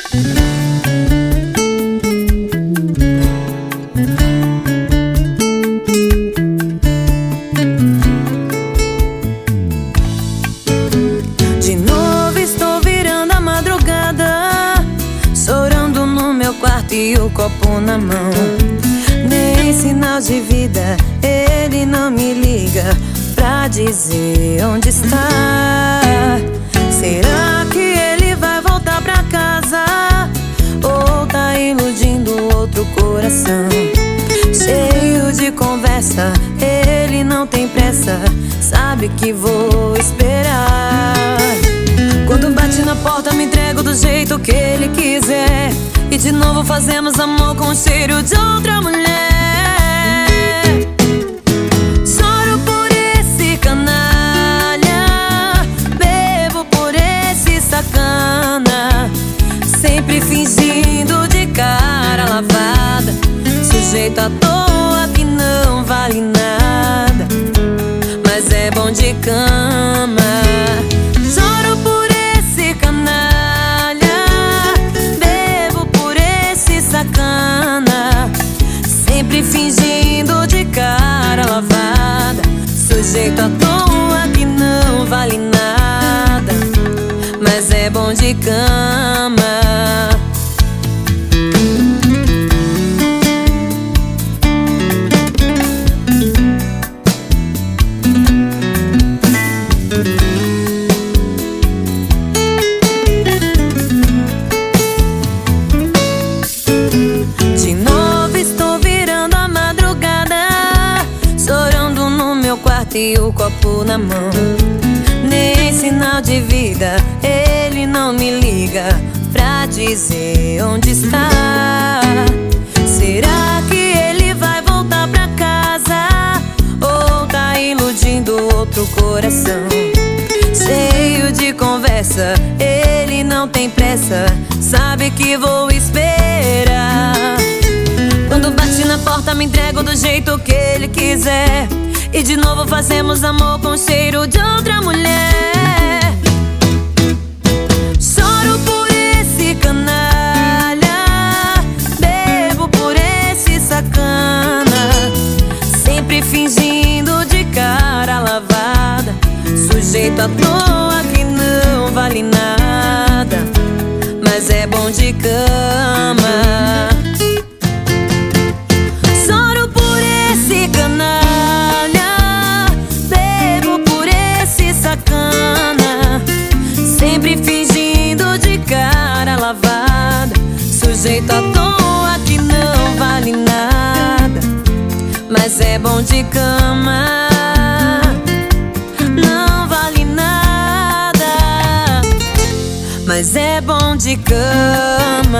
De novo estou virando a madrugada, chorando no meu quarto e o copo na mão. Nem sinal de vida, ele não me liga pra dizer onde está. Será que ele vai voltar pra casa? Ou tá iludindo outro coração? Cheio de conversa, ele não tem pressa, sabe que vou esperar. Quando bate na porta me entrego do jeito que ele quiser, e de novo fazemos amor com o cheiro de outra mulher. Choro por esse canalha, bebo por esse sacana, sempre fingindo de cara lavada, sujeito à toa que não vale nada, mas é bom de cama. Choro por esse canalha, bebo por esse sacana, sempre fingindo de cara lavada, sujeito à toa que não vale nada, mas é bom de cama. De novo estou virando a madrugada, chorando no meu quarto e o copo na mão. Nem sinal de vida, ele não me liga pra dizer onde está. Será que ele vai voltar pra casa? Ou tá iludindo outro coração? Cheio de conversa, ele não tem pressa, sabe que vou esperar. Quando bate na porta me entrego do jeito que ele quiser, e de novo fazemos amor com o cheiro de outra mulher. Choro por esse canalha, bebo por esse sacana, sempre fingindo de cara lavada, sujeito à toa que não vale nada, mas é bom de cama. Choro por esse canalha, bebo por esse sacana, sempre fingindo de cara lavada, sujeito à toa que não vale nada, mas é bom de cama. Não vale nada, mas é bom de cama.